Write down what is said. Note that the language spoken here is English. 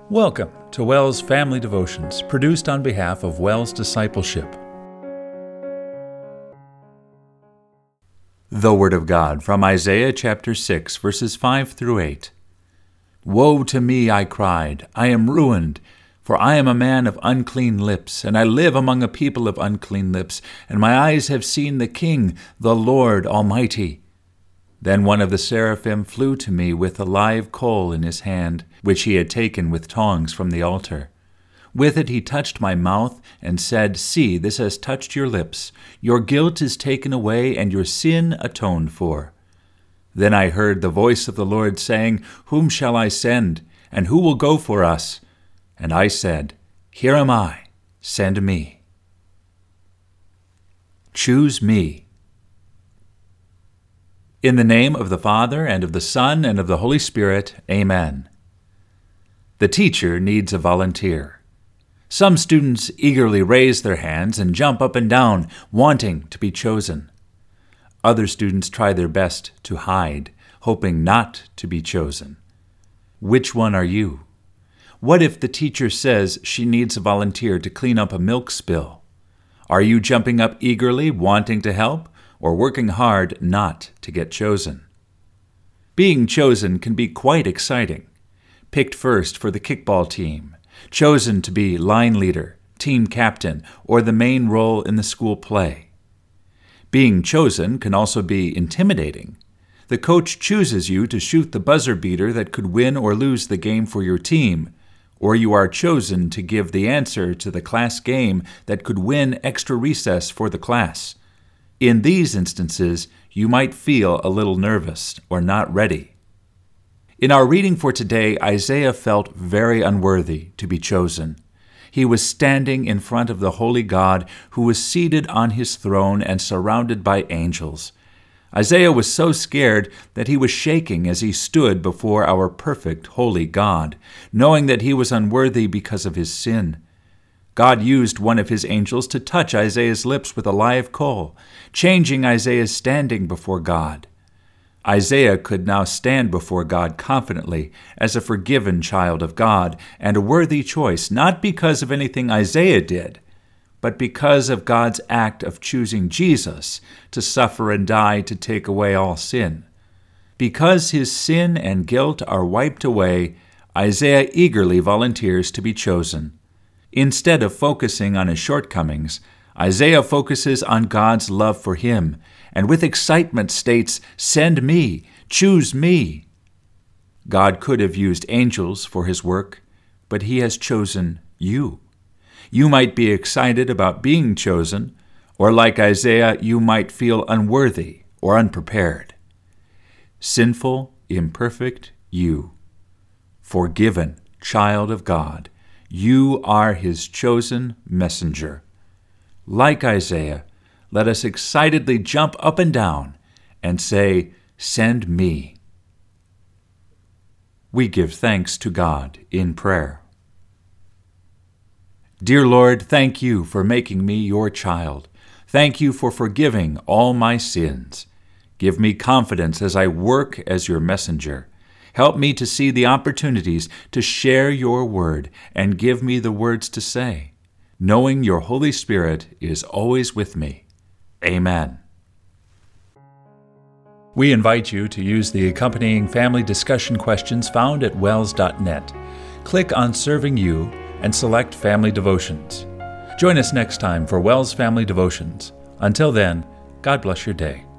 Welcome to WELS Family Devotions, produced on behalf of WELS Discipleship. The Word of God from Isaiah chapter 6, verses 5 through 8. Woe to me, I cried, I am ruined, for I am a man of unclean lips, and I live among a people of unclean lips, and my eyes have seen the King, the Lord Almighty. Then one of the seraphim flew to me with a live coal in his hand, which he had taken with tongs from the altar. With it he touched my mouth and said, See, this has touched your lips. Your guilt is taken away and your sin atoned for. Then I heard the voice of the Lord saying, Whom shall I send, and who will go for us? And I said, Here am I, send me. Choose me. In the name of the Father, and of the Son, and of the Holy Spirit, Amen. The teacher needs a volunteer. Some students eagerly raise their hands and jump up and down, wanting to be chosen. Other students try their best to hide, hoping not to be chosen. Which one are you? What if the teacher says she needs a volunteer to clean up a milk spill? Are you jumping up eagerly, wanting to help, or working hard not to get chosen? Being chosen can be quite exciting. Picked first for the kickball team, chosen to be line leader, team captain, or the main role in the school play. Being chosen can also be intimidating. The coach chooses you to shoot the buzzer beater that could win or lose the game for your team, or you are chosen to give the answer to the class game that could win extra recess for the class. In these instances, you might feel a little nervous or not ready. In our reading for today, Isaiah felt very unworthy to be chosen. He was standing in front of the holy God who was seated on his throne and surrounded by angels. Isaiah was so scared that he was shaking as he stood before our perfect, holy God, knowing that he was unworthy because of his sin. God used one of his angels to touch Isaiah's lips with a live coal, changing Isaiah's standing before God. Isaiah could now stand before God confidently as a forgiven child of God and a worthy choice, not because of anything Isaiah did, but because of God's act of choosing Jesus to suffer and die to take away all sin. Because his sin and guilt are wiped away, Isaiah eagerly volunteers to be chosen. Instead of focusing on his shortcomings, Isaiah focuses on God's love for him, and with excitement states, Send me, choose me. God could have used angels for his work, but he has chosen you. You might be excited about being chosen, or like Isaiah, you might feel unworthy or unprepared. Sinful, imperfect you, forgiven child of God, you are his chosen messenger. Like Isaiah, let us excitedly jump up and down and say, Send me. We give thanks to God in prayer. Dear Lord, thank you for making me your child. Thank you for forgiving all my sins. Give me confidence as I work as your messenger. Help me to see the opportunities to share your word and give me the words to say, knowing your Holy Spirit is always with me. Amen. We invite you to use the accompanying family discussion questions found at wels.net. Click on Serving You and select Family Devotions. Join us next time for WELS Family Devotions. Until then, God bless your day.